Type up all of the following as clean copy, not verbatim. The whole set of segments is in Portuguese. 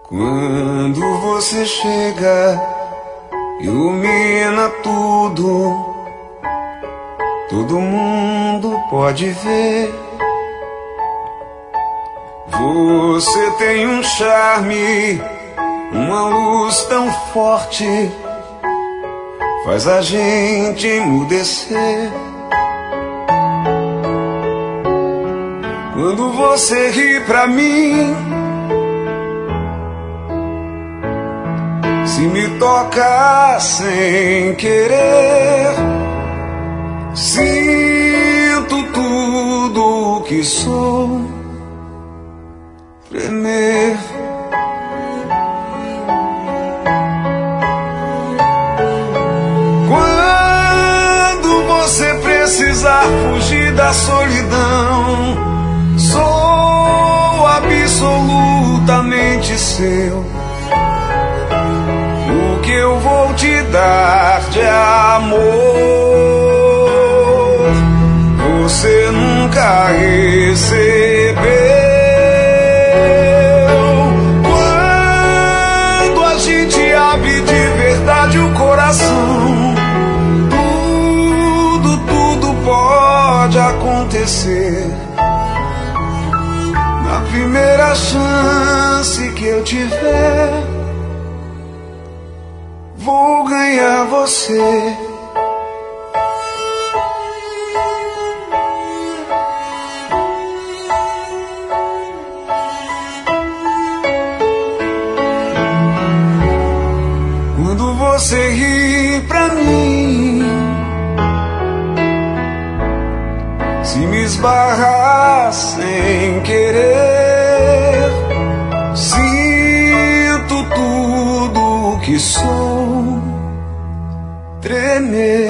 Quando você chega, ilumina tudo, todo mundo pode ver. Você tem um charme, uma luz tão forte, faz a gente emudecer. Quando você ri pra mim, se me toca sem querer, sinto tudo o que sou tremer. Quando você precisar fugir da solidão, sou absolutamente seu. O que eu vou te dar de amor, você nunca recebeu. Quando a gente abre de verdade o coração, tudo pode acontecer. Na primeira chance que eu tiver, vou ganhar você. Quando você ri pra mim, se me esbarrar sem querer, sinto tudo o que sou tremer.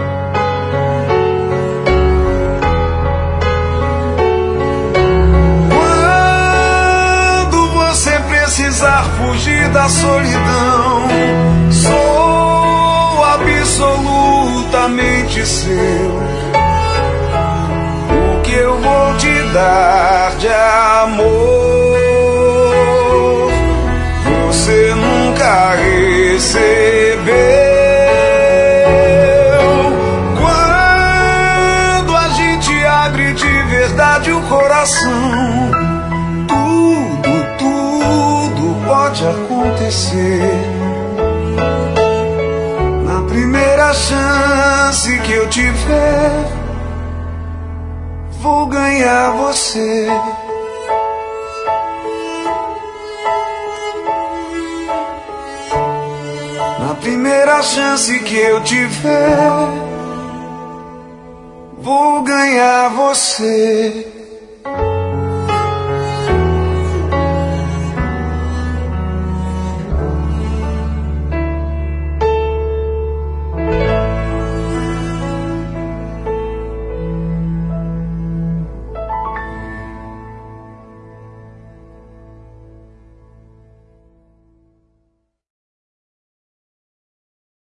Quando você precisar fugir da solidão, sou absolutamente seu. O que eu vou te dar de amor, você nunca recebeu. Quando a gente abre de verdade o coração, tudo pode acontecer. Na primeira chance que eu tiver, vou ganhar você. Na primeira chance que eu tiver, vou ganhar você.